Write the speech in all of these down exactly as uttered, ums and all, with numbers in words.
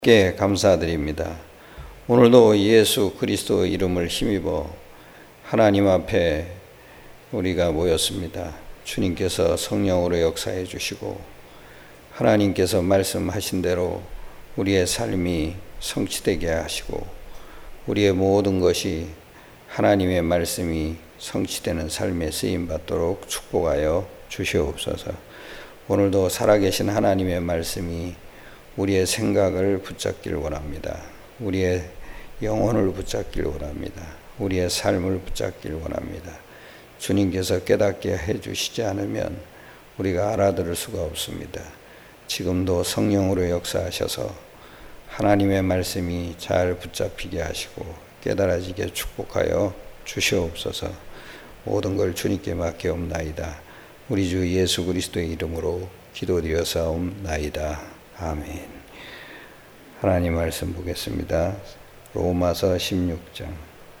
께 감사드립니다. 오늘도 예수 그리스도 이름을 힘입어 하나님 앞에 우리가 모였습니다. 주님께서 성령으로 역사해 주시고 하나님께서 말씀하신 대로 우리의 삶이 성취되게 하시고 우리의 모든 것이 하나님의 말씀이 성취되는 삶에 쓰임받도록 축복하여 주시옵소서. 오늘도 살아계신 하나님의 말씀이 우리의 생각을 붙잡기를 원합니다. 우리의 영혼을 붙잡기를 원합니다. 우리의 삶을 붙잡기를 원합니다. 주님께서 깨닫게 해주시지 않으면 우리가 알아들을 수가 없습니다. 지금도 성령으로 역사하셔서 하나님의 말씀이 잘 붙잡히게 하시고 깨달아지게 축복하여 주시옵소서. 모든 걸 주님께 맡기옵나이다. 우리 주 예수 그리스도의 이름으로 기도드려사옵나이다. 아멘. 하나님 말씀 보겠습니다. 로마서 십육 장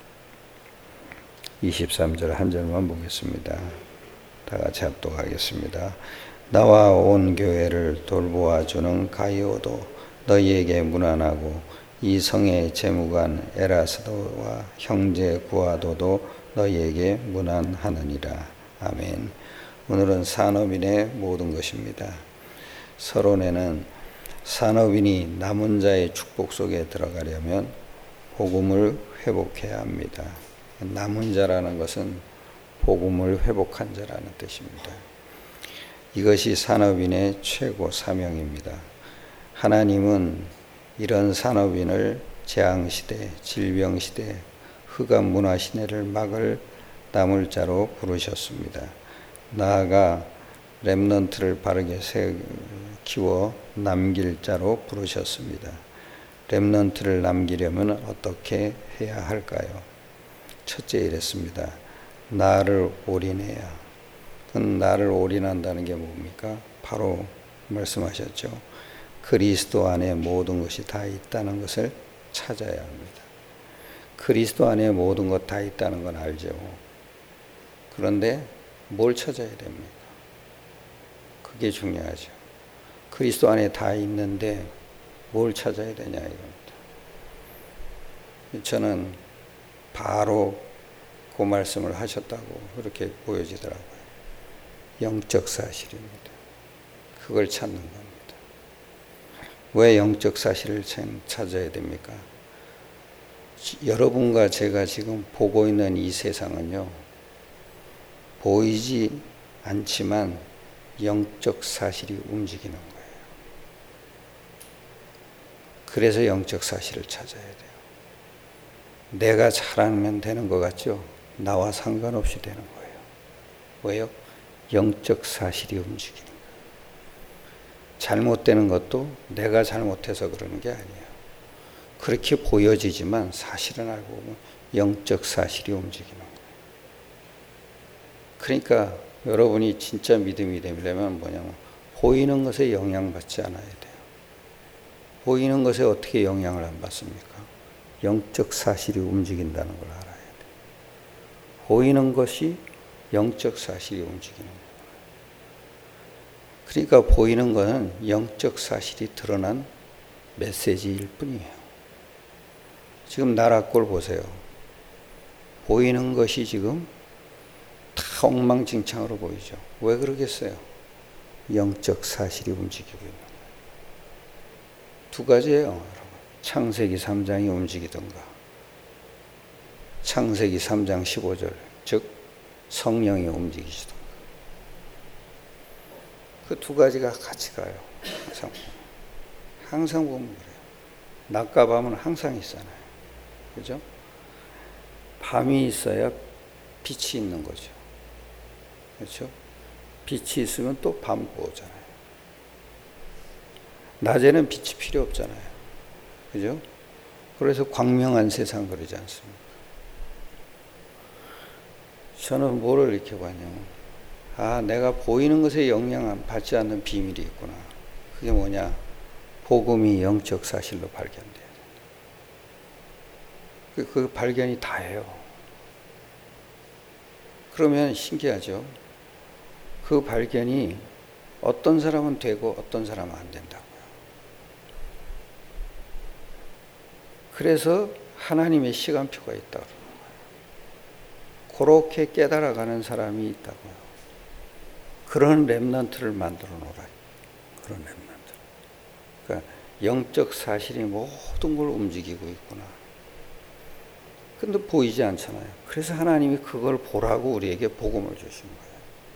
이십삼 절 한 절만 보겠습니다. 다 같이 합독하겠습니다. 나와 온 교회를 돌보아 주는 가이오도 너희에게 문안하고 이 성의 재무관 에라스도와 형제 구아도도 너희에게 문안하느니라. 아멘. 오늘은 산업인의 모든 것입니다. 서론에는 산업인이 남은 자의 축복 속에 들어가려면 복음을 회복해야 합니다. 남은 자라는 것은 복음을 회복한 자라는 뜻입니다. 이것이 산업인의 최고 사명입니다. 하나님은 이런 산업인을 재앙시대, 질병시대, 흑암문화시대를 막을 남을 자로 부르셨습니다. 나아가 렘넌트를 바르게 키워 남길 자로 부르셨습니다. 렘넌트를 남기려면 어떻게 해야 할까요? 첫째 이랬습니다. 나를 올인해야. 나를 올인한다는 게 뭡니까? 바로 말씀하셨죠. 그리스도 안에 모든 것이 다 있다는 것을 찾아야 합니다. 그리스도 안에 모든 것 다 있다는 건 알죠. 그런데 뭘 찾아야 됩니까? 그게 중요하죠. 그리스도 안에 다 있는데 뭘 찾아야 되냐 이겁니다. 저는 바로 그 말씀을 하셨다고 그렇게 보여지더라고요. 영적 사실입니다. 그걸 찾는 겁니다. 왜 영적 사실을 찾아야 됩니까? 여러분과 제가 지금 보고 있는 이 세상은요, 보이지 않지만 영적 사실이 움직이는 거예요. 그래서 영적 사실을 찾아야 돼요. 내가 잘하면 되는 것 같죠? 나와 상관없이 되는 거예요. 왜요? 영적 사실이 움직이는 거예요. 잘못되는 것도 내가 잘못해서 그러는 게 아니에요. 그렇게 보여지지만 사실은 알고 보면 영적 사실이 움직이는 거예요. 그러니까 여러분이 진짜 믿음이 되려면 뭐냐면 보이는 것에 영향받지 않아야 돼요. 보이는 것에 어떻게 영향을 안 받습니까? 영적 사실이 움직인다는 걸 알아야 돼요. 보이는 것이 영적 사실이 움직이는 거예요. 그러니까 보이는 것은 영적 사실이 드러난 메시지일 뿐이에요. 지금 나라 꼴 보세요. 보이는 것이 지금 다 엉망진창으로 보이죠. 왜 그러겠어요? 영적 사실이 움직이고 있는 거예요. 두 가지예요, 여러분. 창세기 삼 장이 움직이던가 창세기 삼 장 십오 절, 즉 성령이 움직이시던가. 그 두 가지가 같이 가요. 항상, 항상 보면 그래요. 낮과 밤은 항상 있잖아요. 그죠? 밤이 있어야 빛이 있는 거죠. 그렇죠? 빛이 있으면 또 밤 오잖아요. 낮에는 빛이 필요 없잖아요. 그죠? 그래서 광명한 세상 그러지 않습니까? 저는 뭐를 이렇게 봤냐면, 아, 내가 보이는 것에 영향 받지 않는 비밀이 있구나. 그게 뭐냐? 복음이 영적 사실로 발견돼야 돼. 그, 그 발견이 다예요. 그러면 신기하죠? 그 발견이 어떤 사람은 되고 어떤 사람은 안 된다고요. 그래서 하나님의 시간표가 있다고 그러는 거예요. 그렇게 깨달아가는 사람이 있다고요. 그런 렘넌트를 만들어 놓으라. 그런 렘넌트. 그러니까 영적 사실이 모든 걸 움직이고 있구나. 근데 보이지 않잖아요. 그래서 하나님이 그걸 보라고 우리에게 복음을 주신 거예요.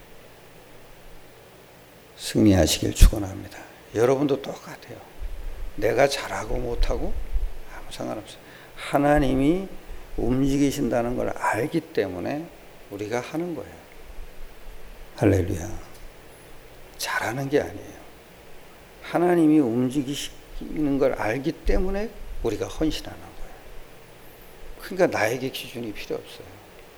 승리하시길 축원합니다. 여러분도 똑같아요. 내가 잘하고 못하고 아무 상관없어요. 하나님이 움직이신다는 걸 알기 때문에 우리가 하는 거예요. 할렐루야. 잘하는 게 아니에요. 하나님이 움직이시는 걸 알기 때문에 우리가 헌신하는 거예요. 그러니까 나에게 기준이 필요 없어요.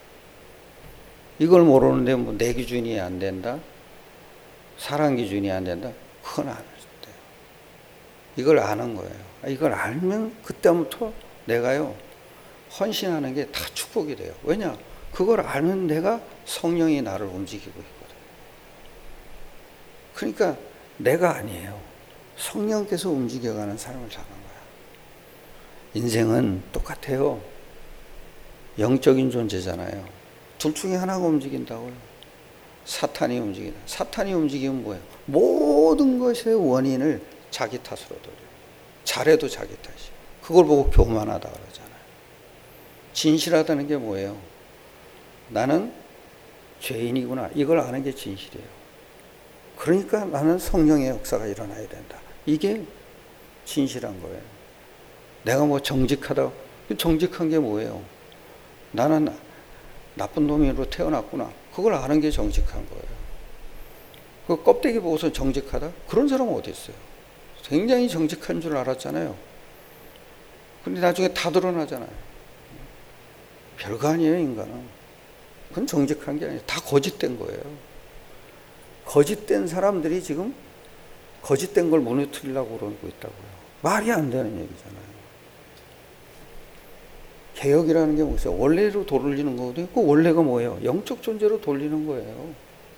이걸 모르는데 뭐 내 기준이 안 된다? 사람 기준이 안 된다? 그건 안 돼요. 이걸 아는 거예요. 이걸 알면 그때부터 내가요, 헌신하는 게 다 축복이 돼요. 왜냐? 그걸 아는 내가 성령이 나를 움직이고 있거든요. 그러니까 내가 아니에요. 성령께서 움직여가는 삶을 사는 거야. 인생은 똑같아요. 영적인 존재잖아요. 둘 중에 하나가 움직인다고요. 사탄이 움직인다. 사탄이 움직이면 뭐예요? 모든 것의 원인을 자기 탓으로 돌려요. 잘해도 자기 탓이에요. 그걸 보고 교만하다 그러잖아요. 진실하다는 게 뭐예요? 나는 죄인이구나. 이걸 아는 게 진실이에요. 그러니까 나는 성령의 역사가 일어나야 된다. 이게 진실한 거예요. 내가 뭐 정직하다. 정직한 게 뭐예요? 나는 나쁜 놈으로 태어났구나. 그걸 아는 게 정직한 거예요. 그 껍데기 보고서 정직하다? 그런 사람은 어디 있어요? 굉장히 정직한 줄 알았잖아요. 근데 나중에 다 드러나잖아요. 별거 아니에요, 인간은. 그건 정직한 게 아니에요. 다 거짓된 거예요. 거짓된 사람들이 지금 거짓된 걸 무너뜨리려고 그러고 있다고요. 말이 안 되는 얘기잖아요. 개혁이라는 게 뭐겠어요? 원래로 돌리는 거거든요. 그 원래가 뭐예요? 영적 존재로 돌리는 거예요.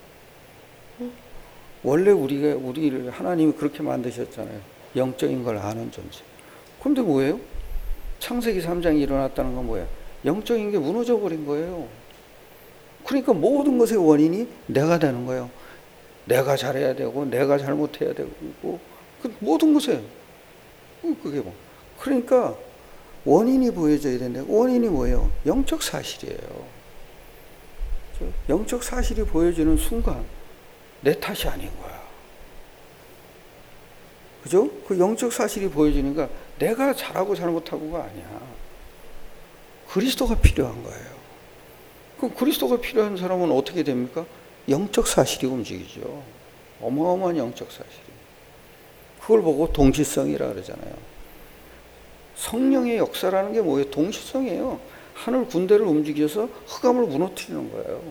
원래 우리가, 우리를 하나님이 그렇게 만드셨잖아요. 영적인 걸 아는 존재. 근데 뭐예요? 창세기 삼 장이 일어났다는 건 뭐예요? 영적인 게 무너져 버린 거예요. 그러니까 모든 것의 원인이 내가 되는 거예요. 내가 잘해야 되고, 내가 잘못해야 되고, 그 모든 것에. 그게 뭐. 그러니까 원인이 보여져야 되는데, 원인이 뭐예요? 영적 사실이에요. 영적 사실이 보여지는 순간, 내 탓이 아닌 거야. 그죠? 그 영적 사실이 보여지니까 내가 잘하고 잘못하고가 아니야. 그리스도가 필요한 거예요. 그 그리스도가 필요한 사람은 어떻게 됩니까? 영적 사실이 움직이죠. 어마어마한 영적 사실이. 그걸 보고 동시성이라 그러잖아요. 성령의 역사라는 게 뭐예요? 동시성이에요. 하늘 군대를 움직여서 흑암을 무너뜨리는 거예요.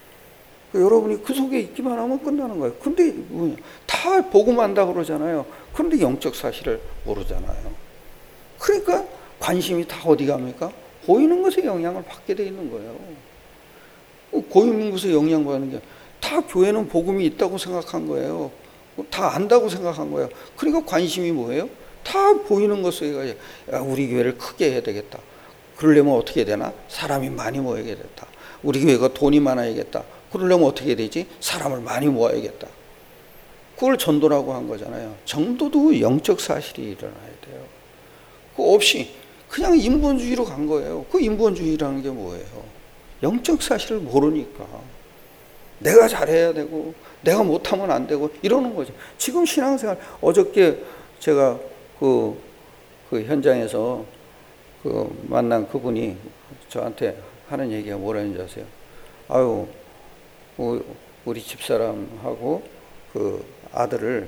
여러분이 그 속에 있기만 하면 끝나는 거예요. 근데 뭐냐? 다 복음 안다고 그러잖아요. 그런데 영적 사실을 모르잖아요. 그러니까 관심이 다 어디 갑니까? 보이는 것에 영향을 받게 돼 있는 거예요. 보이는 것에 영향받는 게 다 교회는 복음이 있다고 생각한 거예요. 다 안다고 생각한 거예요. 그러니까 관심이 뭐예요? 다 보이는 것에 야, 우리 교회를 크게 해야 되겠다. 그러려면 어떻게 되나? 사람이 많이 모여야겠다. 우리 교회가 돈이 많아야겠다. 그러려면 어떻게 되지? 사람을 많이 모아야겠다. 그걸 전도라고 한 거잖아요. 전도도 영적 사실이 일어나야 돼요. 그거 없이 그냥 인본주의로 간 거예요. 그 인본주의라는 게 뭐예요? 영적 사실을 모르니까 내가 잘해야 되고 내가 못하면 안 되고 이러는 거죠. 지금 신앙생활 어저께 제가 그, 그 현장에서 그 만난 그분이 저한테 하는 얘기가 뭐라는지 아세요? 아유, 우리 집사람하고 그 아들을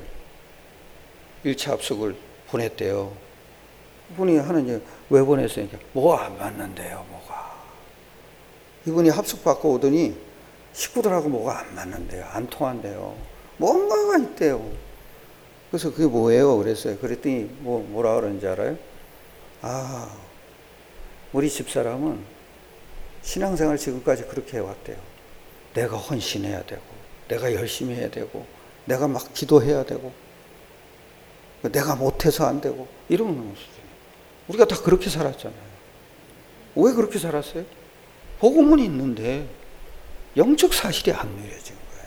일 차 합숙을 보냈대요. 그분이 하는 얘기, 왜 보냈어요? 뭐가 안 맞는데요, 뭐가. 이분이 합숙 받고 오더니 식구들하고 뭐가 안 맞는데요, 안 통한대요. 뭔가가 있대요. 그래서 그게 뭐예요? 그랬어요. 그랬더니 뭐, 뭐라 그러는지 알아요? 아, 우리 집사람은 신앙생활 지금까지 그렇게 해왔대요. 내가 헌신해야 되고, 내가 열심히 해야 되고, 내가 막 기도해야 되고, 내가 못해서 안 되고, 이러는 수준이에요. 우리가 다 그렇게 살았잖아요. 왜 그렇게 살았어요? 복음은 있는데 영적 사실이 안 누려진 거예요.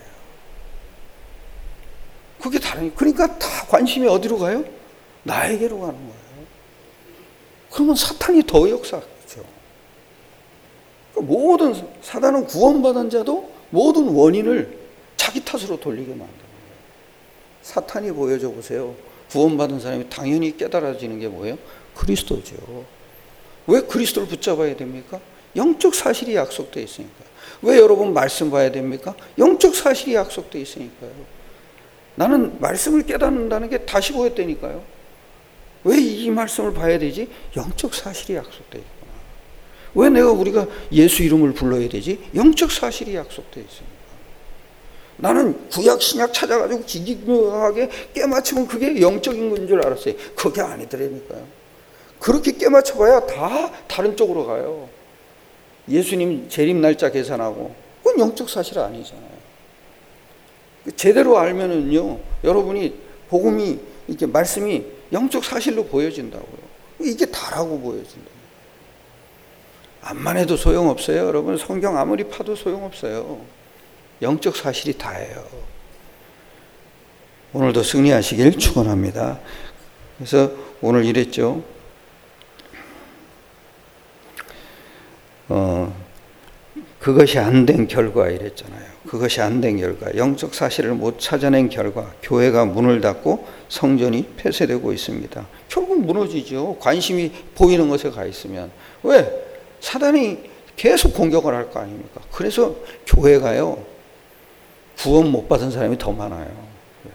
그게 다른, 그러니까 다 관심이 어디로 가요? 나에게로 가는 거예요. 그러면 사탄이 더 역사하죠. 그러니까 모든, 사단은 구원받은 자도 모든 원인을 자기 탓으로 돌리게 만드는 거예요. 사탄이 보여줘 보세요. 구원받은 사람이 당연히 깨달아지는 게 뭐예요? 그리스도죠. 왜 그리스도를 붙잡아야 됩니까? 영적 사실이 약속되어 있으니까. 왜 여러분 말씀 봐야 됩니까? 영적 사실이 약속되어 있으니까요. 나는 말씀을 깨닫는다는 게 다시 보였다니까요. 왜 이 말씀을 봐야 되지? 영적 사실이 약속되어 있구나. 왜 내가 우리가 예수 이름을 불러야 되지? 영적 사실이 약속되어 있으니까. 나는 구약 신약 찾아가지고 기기묘하게 깨맞추면 그게 영적인 건 줄 알았어요. 그게 아니더라니까요. 그렇게 깨맞춰봐야 다 다른 쪽으로 가요. 예수님 재림 날짜 계산하고 그건 영적 사실 아니잖아요. 제대로 알면은요, 여러분이 복음이 이렇게 말씀이 영적 사실로 보여진다고요. 이게 다라고 보여진다. 암만 해도 소용없어요. 여러분 성경 아무리 파도 소용없어요. 영적 사실이 다예요. 오늘도 승리하시길 축원합니다. 그래서 오늘 이랬죠. 어, 그것이 안 된 결과 이랬잖아요. 그것이 안 된 결과, 영적 사실을 못 찾아낸 결과, 교회가 문을 닫고 성전이 폐쇄되고 있습니다. 결국 무너지죠. 관심이 보이는 것에 가 있으면. 왜? 사단이 계속 공격을 할 거 아닙니까? 그래서 교회가요, 구원 못 받은 사람이 더 많아요.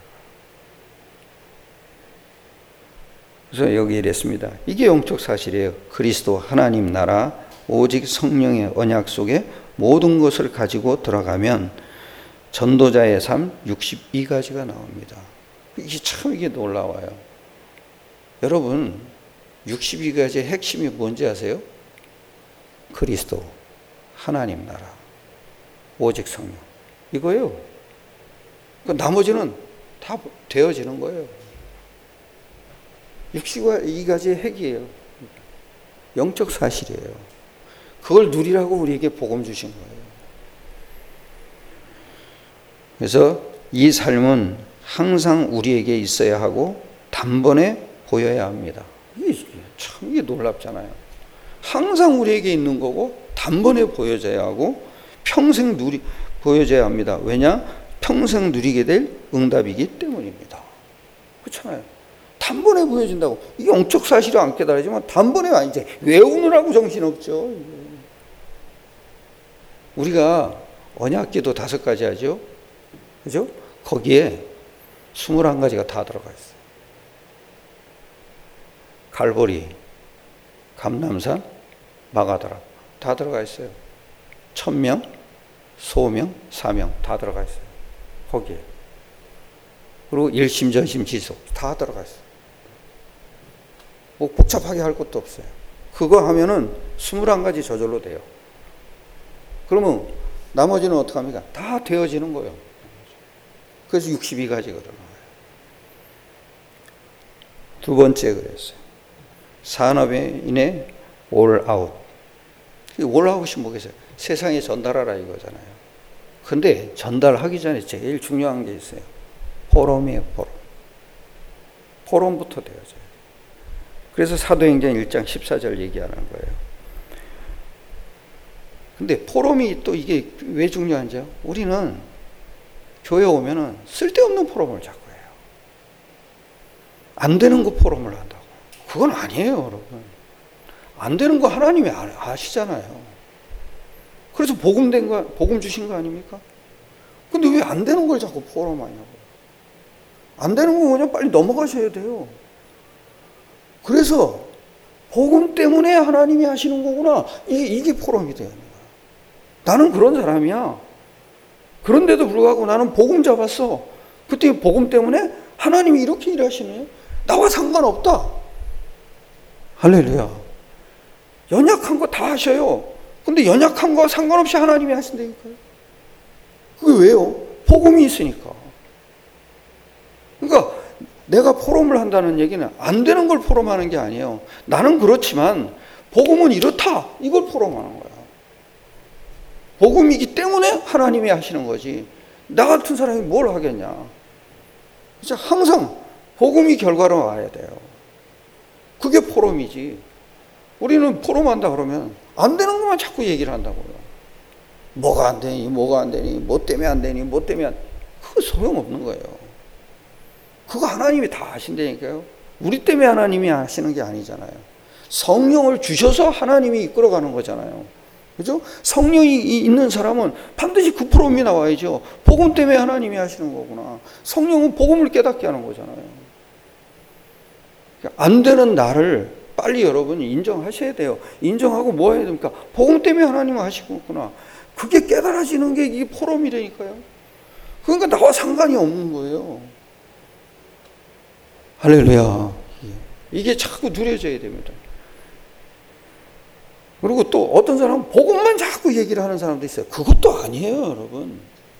그래서 여기 이랬습니다. 이게 영적 사실이에요. 그리스도 하나님 나라 오직 성령의 언약 속에 모든 것을 가지고 들어가면 전도자의 삶 육십이 가지가 나옵니다. 이게 참 이게 놀라워요. 여러분 육십이 가지의 핵심이 뭔지 아세요? 그리스도, 하나님 나라, 오직 성령. 이거예요. 그러니까 나머지는 다 되어지는 거예요. 육십이 가지의 핵이에요. 영적 사실이에요. 그걸 누리라고 우리에게 복음 주신 거예요. 그래서 이 삶은 항상 우리에게 있어야 하고 단번에 보여야 합니다. 이게 참 이게 놀랍잖아요. 항상 우리에게 있는 거고 단번에 보여져야 하고 평생 누리 보여져야 합니다. 왜냐? 평생 누리게 될 응답이기 때문입니다. 그렇잖아요. 단번에 보여진다고. 이게 영적 사실을 안 깨달아지면 단번에 와. 이제 외우느라고 정신없죠. 우리가 언약기도 다섯 가지 하죠. 그죠? 거기에 스물한 가지가 다 들어가 있어요. 갈보리, 감람산, 마가다라 다 들어가 있어요. 천명, 소명, 사명 다 들어가 있어요. 거기에. 그리고 일심, 전심, 지속 다 들어가 있어요. 뭐 복잡하게 할 것도 없어요. 그거 하면은 스물한 가지 저절로 돼요. 그러면 나머지는 어떻게 합니까? 다 되어지는 거예요. 그래서 육십이 가지가 들어가요. 두 번째 그랬어요. 산업인의 올아웃. 올아웃이 뭐겠어요? 세상에 전달하라 이거잖아요. 근데 전달하기 전에 제일 중요한 게 있어요. 포럼이에요, 포럼. 포럼부터 되어져요. 그래서 사도행전 일 장 십사 절 얘기하는 거예요. 근데 포럼이 또 이게 왜 중요한지요? 우리는 교회 오면은 쓸데없는 포럼을 자꾸 해요. 안 되는 거 포럼을 한다고. 그건 아니에요, 여러분. 안 되는 거 하나님이 아시잖아요. 그래서 복음 된 거, 복음 주신 거 아닙니까? 근데 왜 안 되는 걸 자꾸 포럼하냐고. 안 되는 거 그냥 빨리 넘어가셔야 돼요. 그래서 복음 때문에 하나님이 하시는 거구나. 이게, 이게 포럼이 돼요. 나는 그런 사람이야. 그런데도 불구하고 나는 복음 잡았어. 그때 복음 때문에 하나님이 이렇게 일하시네. 나와 상관없다. 할렐루야. 연약한 거 다 하셔요. 근데 연약한 거 상관없이 하나님이 하신다니까요. 그게 왜요? 복음이 있으니까. 그러니까 내가 포럼을 한다는 얘기는 안 되는 걸 포럼하는 게 아니에요. 나는 그렇지만 복음은 이렇다. 이걸 포럼하는 거야. 복음이기 때문에 하나님이 하시는 거지. 나 같은 사람이 뭘 하겠냐. 그래서 항상 복음이 결과로 와야 돼요. 그게 포럼이지. 우리는 포럼한다 그러면 안 되는 것만 자꾸 얘기를 한다고요. 뭐가 안 되니, 뭐가 안 되니, 뭐 때문에 안 되니, 뭐 때문에 안 되니. 그거 소용없는 거예요. 그거 하나님이 다 하신다니까요. 우리 때문에 하나님이 하시는 게 아니잖아요. 성령을 주셔서 하나님이 이끌어가는 거잖아요. 그죠? 성령이 있는 사람은 반드시 그 포럼이 나와야죠. 복음 때문에 하나님이 하시는 거구나. 성령은 복음을 깨닫게 하는 거잖아요. 안 되는 나를 빨리 여러분이 인정하셔야 돼요. 인정하고 뭐 해야 됩니까? 복음 때문에 하나님이 하시구나. 그게 깨달아지는 게 이 포럼이라니까요. 그러니까 나와 상관이 없는 거예요. 할렐루야. 이게 자꾸 누려져야 됩니다. 그리고 또 어떤 사람은 복음만 자꾸 얘기를 하는 사람도 있어요. 그것도 아니에요, 여러분.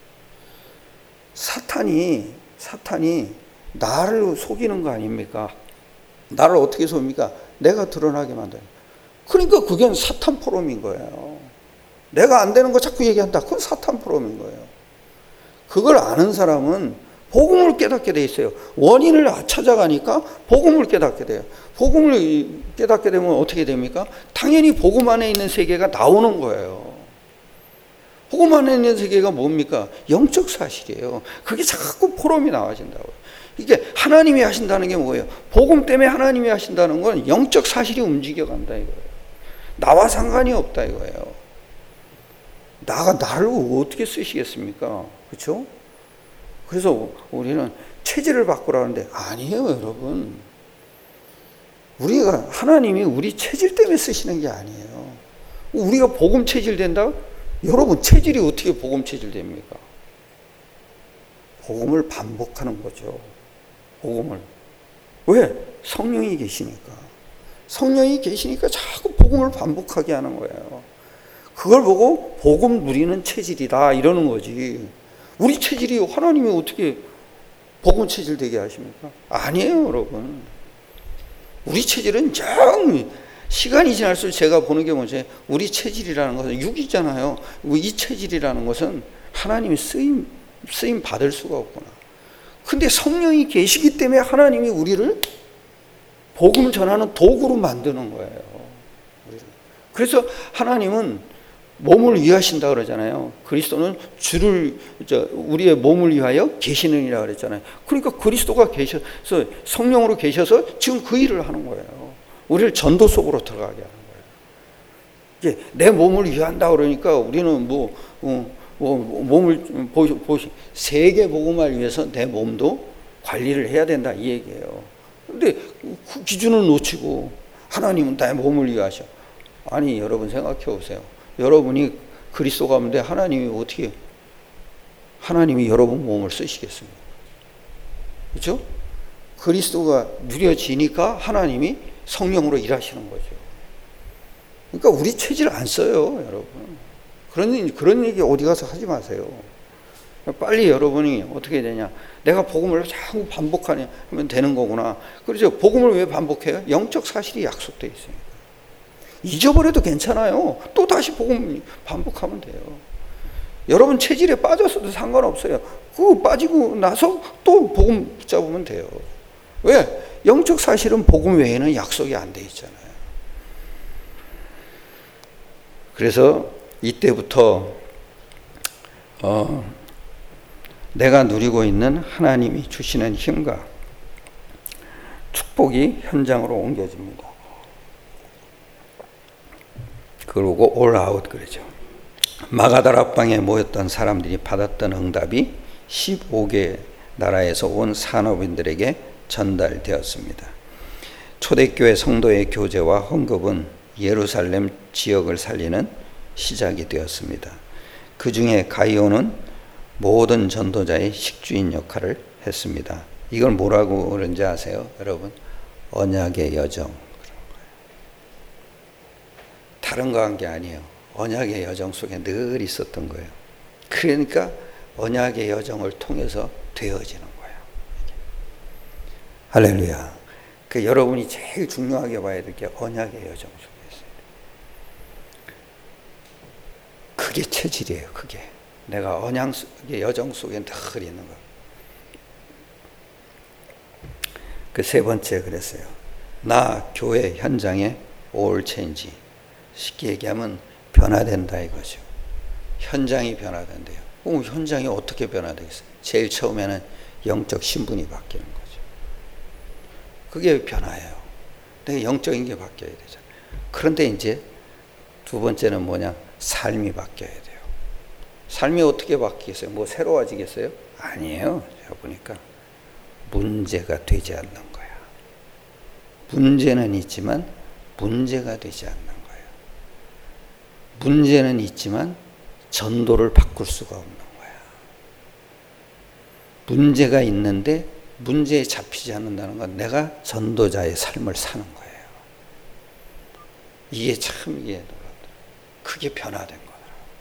사탄이, 사탄이 나를 속이는 거 아닙니까? 나를 어떻게 속입니까? 내가 드러나게 만드는. 그러니까 그게 사탄 포럼인 거예요. 내가 안 되는 거 자꾸 얘기한다. 그건 사탄 포럼인 거예요. 그걸 아는 사람은 복음을 깨닫게 돼 있어요. 원인을 찾아가니까 복음을 깨닫게 돼요. 복음을 깨닫게 되면 어떻게 됩니까? 당연히 복음 안에 있는 세계가 나오는 거예요. 복음 안에 있는 세계가 뭡니까? 영적 사실이에요. 그게 자꾸 포럼이 나와진다고요. 이게 하나님이 하신다는 게 뭐예요? 복음 때문에 하나님이 하신다는 건 영적 사실이 움직여간다 이거예요. 나와 상관이 없다 이거예요. 나가 나를 어떻게 쓰시겠습니까? 그렇죠? 그래서 우리는 체질을 바꾸라는데 아니에요, 여러분. 우리가 하나님이 우리 체질 때문에 쓰시는 게 아니에요. 우리가 복음 체질 된다? 여러분 체질이 어떻게 복음 체질 됩니까? 복음을 반복하는 거죠. 복음을. 왜? 성령이 계시니까. 성령이 계시니까 자꾸 복음을 반복하게 하는 거예요. 그걸 보고 복음 누리는 체질이다 이러는 거지. 우리 체질이 하나님이 어떻게 복음 체질 되게 하십니까? 아니에요, 여러분. 우리 체질은 정 시간이 지날수록 제가 보는 게 뭐지? 우리 체질이라는 것은 육이잖아요. 이 체질이라는 것은 하나님이 쓰임 쓰임 받을 수가 없구나. 근데 성령이 계시기 때문에 하나님이 우리를 복음을 전하는 도구로 만드는 거예요. 그래서 하나님은 몸을 위하신다 그러잖아요. 그리스도는 주를 저 우리의 몸을 위하여 계시느니라 그랬잖아요. 그러니까 그리스도가 계셔서 성령으로 계셔서 지금 그 일을 하는 거예요. 우리를 전도 속으로 들어가게 하는 거예요. 이제 내 몸을 위한다 그러니까 우리는 뭐, 어, 뭐 몸을 보시, 보시 세계 복음을 위해서 내 몸도 관리를 해야 된다 이 얘기예요. 근데 그 기준을 놓치고 하나님은 내 몸을 위하셔. 아니 여러분 생각해 보세요. 여러분이 그리스도 가운데 하나님이 어떻게 하나님이 여러분 몸을 쓰시겠습니까? 그렇죠? 그리스도가 누려지니까 하나님이 성령으로 일하시는 거죠. 그러니까 우리 체질 안 써요, 여러분. 그런 그런 얘기 어디 가서 하지 마세요. 빨리 여러분이 어떻게 되냐? 내가 복음을 자꾸 반복하면 되는 거구나. 그렇죠? 복음을 왜 반복해요? 영적 사실이 약속돼 있어요. 잊어버려도 괜찮아요. 또 다시 복음 반복하면 돼요. 여러분 체질에 빠졌어도 상관없어요. 그거 빠지고 나서 또 복음 붙잡으면 돼요. 왜? 영적 사실은 복음 외에는 약속이 안 돼 있잖아요. 그래서 이때부터 어, 내가 누리고 있는 하나님이 주시는 힘과 축복이 현장으로 옮겨집니다. 그러고 올 아웃 그러죠. 마가다락방에 모였던 사람들이 받았던 응답이 십오 개 나라에서 온 산업인들에게 전달되었습니다. 초대교회 성도의 교제와 헌금은 예루살렘 지역을 살리는 시작이 되었습니다. 그 중에 가이오는 모든 전도자의 식주인 역할을 했습니다. 이걸 뭐라고 그런지 아세요, 여러분? 언약의 여정. 다른 거 한 게 아니에요. 언약의 여정 속에 늘 있었던 거예요. 그러니까 언약의 여정을 통해서 되어지는 거예요. 할렐루야. 그 여러분이 제일 중요하게 봐야 될 게 언약의 여정 속에 있어요. 그게 체질이에요. 그게 내가 언약 속의 여정 속에 늘 있는 거. 그 세 번째 그랬어요. 나 교회 현장에 all change. 쉽게 얘기하면 변화된다 이거죠. 현장이 변화된대요. 어, 현장이 어떻게 변화되겠어요? 제일 처음에는 영적 신분이 바뀌는 거죠. 그게 변화예요. 내가 영적인 게 바뀌어야 되잖아요. 그런데 이제 두 번째는 뭐냐? 삶이 바뀌어야 돼요. 삶이 어떻게 바뀌겠어요? 뭐 새로워지겠어요? 아니에요. 제가 보니까 문제가 되지 않는 거야. 문제는 있지만 문제가 되지 않는 거예요. 문제는 있지만 전도를 바꿀 수가 없는 거야. 문제가 있는데 문제에 잡히지 않는다는 건 내가 전도자의 삶을 사는 거예요. 이게 참 이게 놀랍더라고요. 그게 변화된 거더라고요.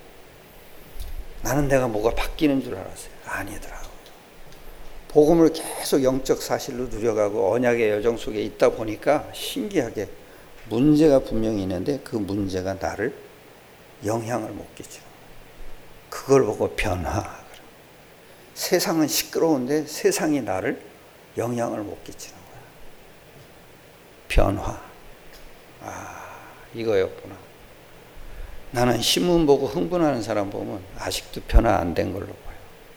나는 내가 뭐가 바뀌는 줄 알았어요. 아니더라고요. 복음을 계속 영적 사실로 누려가고 언약의 여정 속에 있다 보니까 신기하게 문제가 분명히 있는데 그 문제가 나를 영향을 못 끼치는 거예요. 그걸 보고 변화. 세상은 시끄러운데 세상이 나를 영향을 못 끼치는 거야. 변화. 아, 이거였구나. 나는 신문 보고 흥분하는 사람 보면 아직도 변화 안 된 걸로 봐요.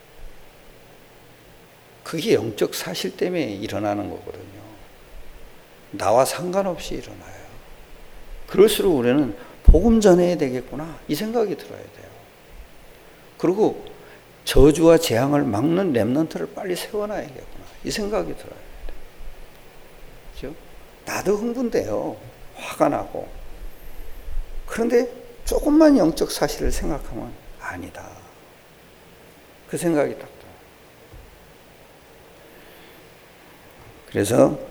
그게 영적 사실 때문에 일어나는 거거든요. 나와 상관없이 일어나요. 그럴수록 우리는 복음 전해야 되겠구나 이 생각이 들어야 돼요. 그리고 저주와 재앙을 막는 렘넌트를 빨리 세워놔야겠구나 이 생각이 들어야 돼요. 그렇죠? 나도 흥분돼요. 화가 나고. 그런데 조금만 영적 사실을 생각하면 아니다. 그 생각이 딱 들어요. 그래서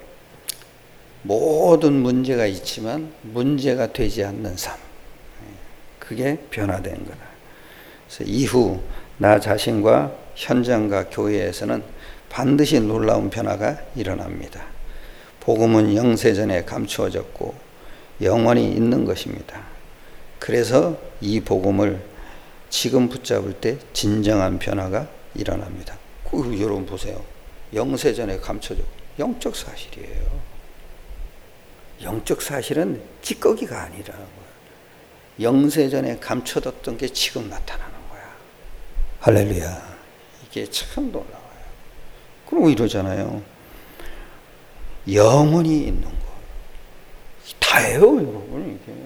모든 문제가 있지만 문제가 되지 않는 삶. 그게 변화된 거다. 그래서 이후 나 자신과 현장과 교회에서는 반드시 놀라운 변화가 일어납니다. 복음은 영세전에 감추어졌고 영원히 있는 것입니다. 그래서 이 복음을 지금 붙잡을 때 진정한 변화가 일어납니다. 그, 여러분 보세요. 영세전에 감춰졌고 영적 사실이에요. 영적 사실은 찌꺼기가 아니라는 거예요. 영세전에 감춰뒀던 게 지금 나타나는 거야. 할렐루야. 이게 참 놀라워요. 그리고 이러잖아요. 영원히 있는 거. 다예요, 여러분, 이게.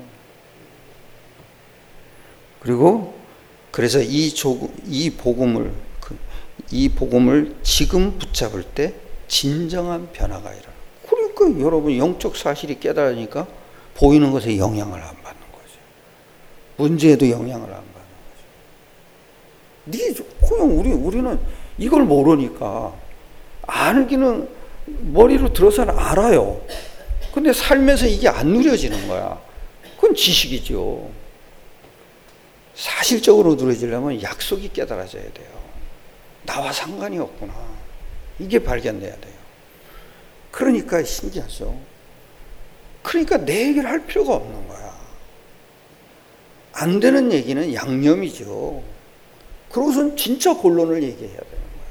그리고 그래서 이 조, 이 복음을 이 복음을 지금 붙잡을 때 진정한 변화가 일어나. 그러니까 여러분 영적 사실이 깨달으니까 보이는 것에 영향을 안 받는 거죠. 문제에도 영향을 안 받는 거죠. 네, 그냥 우리 우리는 이걸 모르니까 알기는 머리로 들어서는 알아요. 근데 삶에서 이게 안 누려지는 거야. 그건 지식이죠. 사실적으로 누려지려면 약속이 깨달아져야 돼요. 나와 상관이 없구나. 이게 발견돼야 돼요. 그러니까 신기하죠. 그러니까 내 얘기를 할 필요가 없는 거야. 안 되는 얘기는 양념이죠. 그러고선 진짜 본론을 얘기해야 되는 거야.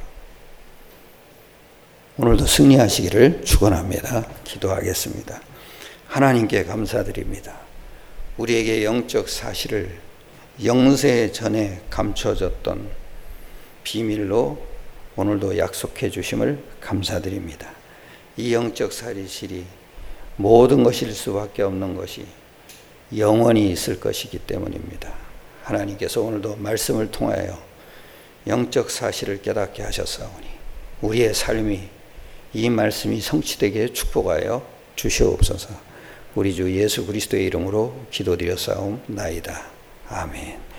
오늘도 승리하시기를 축원합니다. 기도하겠습니다. 하나님께 감사드립니다. 우리에게 영적 사실을 영세 전에 감춰졌던 비밀로 오늘도 약속해 주심을 감사드립니다. 이 영적 사실이 모든 것일 수밖에 없는 것이 영원히 있을 것이기 때문입니다. 하나님께서 오늘도 말씀을 통하여 영적 사실을 깨닫게 하셨사오니 우리의 삶이 이 말씀이 성취되게 축복하여 주시옵소서. 우리 주 예수 그리스도의 이름으로 기도드렸사옵나이다. 아멘.